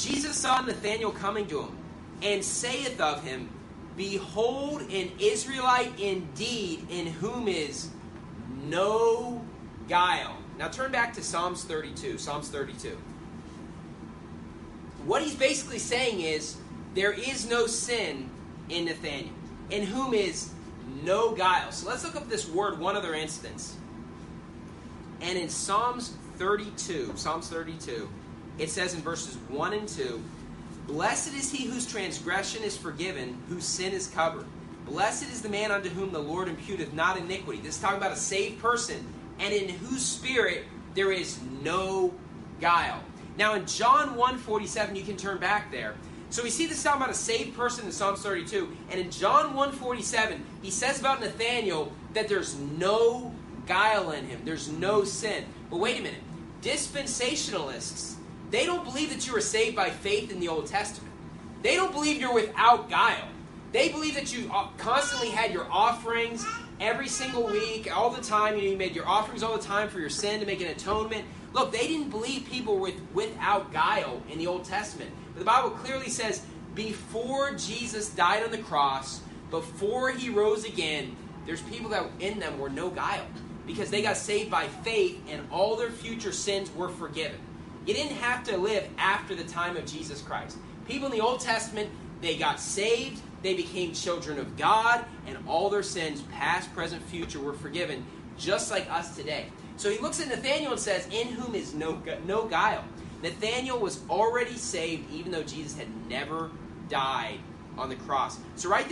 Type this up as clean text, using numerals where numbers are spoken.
Jesus saw Nathanael coming to him, and saith of him, Behold, an Israelite indeed, in whom is no guile. Now turn back to Psalms 32. Psalms 32. What he's basically saying is, there is no sin in Nathanael, in whom is no guile. So let's look up this word one other instance. And in Psalms 32, it says in verses 1 and 2, Blessed is he whose transgression is forgiven, whose sin is covered. Blessed is the man unto whom the Lord imputeth not iniquity. This is talking about a saved person, and in whose spirit there is no guile. Now in John 1:47, you can turn back there. So we see this talking about a saved person in Psalms 32, and in John 1:47, he says about Nathanael that there's no guile in him. There's no sin. But wait a minute. Dispensationalists, they don't believe that you are saved by faith in the Old Testament. They don't believe you're without guile. They believe that you constantly had your offerings every single week, all the time. You made your offerings all the time for your sin to make an atonement. Look, they didn't believe people were without guile in the Old Testament. But the Bible clearly says, before Jesus died on the cross, before he rose again, there's people that in them were no guile, because they got saved by faith and all their future sins were forgiven. You didn't have to live after the time of Jesus Christ. People in the Old Testament, they got saved, they became children of God, and all their sins, past, present, future, were forgiven, just like us today. So he looks at Nathanael and says, in whom is no guile. Nathanael was already saved, even though Jesus had never died on the cross. So right